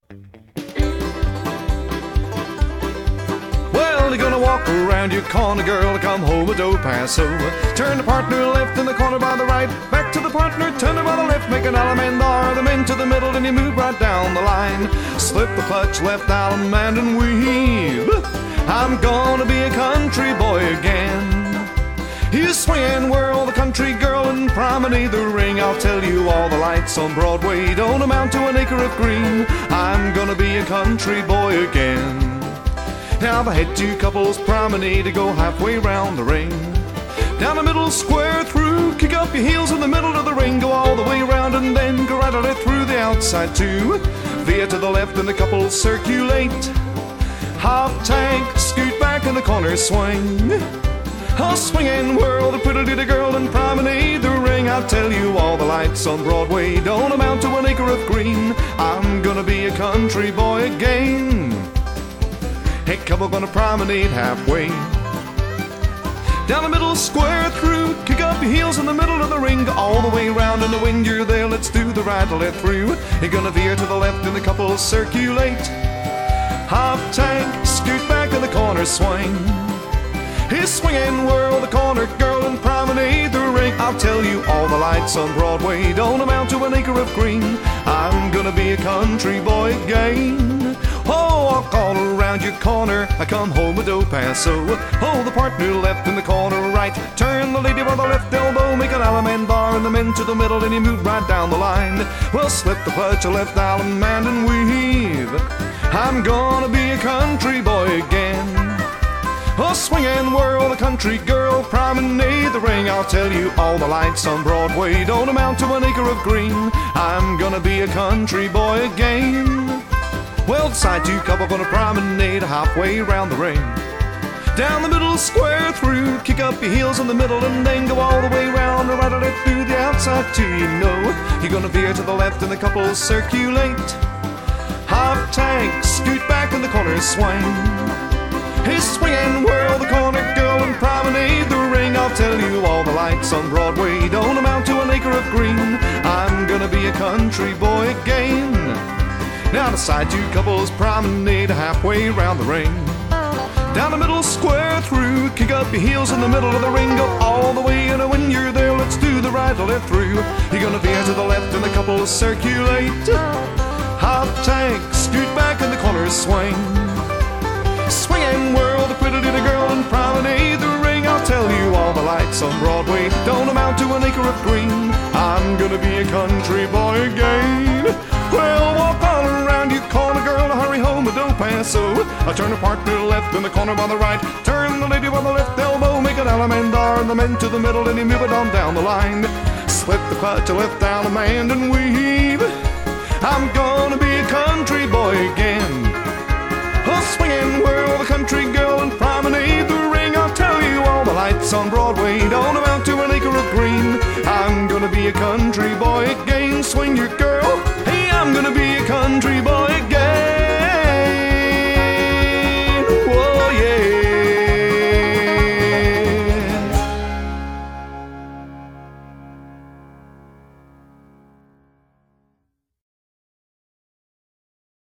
Well, you're gonna walk around your corner, girl, to come home with El Paso. Turn the partner left in the corner by the right. Back to the partner, turn her by the left. Make an Alamandar, them into the middle, then you move right down the line. Slip the clutch, left Alamand and weave. I'm gonna be a country boy again. You swing and whirl, the country girl, and promenade the ring. I'll tell you, all the lights on Broadway don't amount to an acre of green. I'm gonna be a country boy again. Now the head two couples promenade to go halfway round the ring. Down the middle, square through, kick up your heels in the middle of the ring. Go all the way round and then go right through the outside too. Veer to the left and the couples circulate. Half tank, scoot back in the corner swing. I'll swing and whirl the pretty little girl and promenade the ring. I'll tell you, all the lights on Broadway don't amount to an acre of green. I'm gonna be a country boy again. Hey, couple gonna promenade halfway. Down the middle, square through, kick up your heels in the middle of the ring. Go all the way round and when you're there, let's do the right left through. You're gonna veer to the left and the couple circulate. Half tank, scoot back in the corner swing. He's swing and whirl the corner girl and promenade the ring. I'll tell you, all the lights on Broadway don't amount to an acre of green. I'm gonna be a country boy again. Oh, walk all around your corner, I come home with El Paso. Oh, the partner left in the corner right. Turn the lady by the left elbow, make an Alamandar, and the men to the middle, and you move right down the line. Well, slip the clutch, a left Alamand and weave. I'm gonna be a country boy again. Oh, swing and whirl the country girl, promenade the ring. I'll tell you, all the lights on Broadway don't amount to an acre of green. I'm gonna be a country boy again. Well, the side two couple gonna promenade halfway round the ring. Down the middle, square through, kick up your heels in the middle, and then go all the way round and right through the outside too. You know, you're gonna veer to the left and the couples circulate. Half tank, scoot back in the corner swing. Hey, swing and whirl the corner girl and promenade the ring. I'll tell you, all the lights on Broadway don't amount to an acre of green. I'm gonna be a country boy again. Now the side two couples promenade halfway round the ring. Down the middle, square through, kick up your heels in the middle of the ring. Go all the way, and when you're there, let's do the right left through. You're gonna veer to the left and the couples circulate. Half tank, scoot back in the corner swing. Swing and whirl the pretty little girl and promenade the ring. I'll tell you, all the lights on Broadway don't amount to an acre of green. I'm gonna be a country boy again. Well, walk all around your corner, girl, hurry home with El Paso. I turn the partner left in the corner by the right. Turn the lady by the left elbow, make an Alamandar, and the men to the middle, and you move it on down the line. Slip the clutch, left Alamand and weave. I'm gonna be a country boy again. Oh, swing and whirl the country girl and promenade the ring. I'll tell you, all the lights on Broadway don't amount to an acre of green. I'm gonna be a country boy again. Swing your girl, hey, I'm gonna be a country boy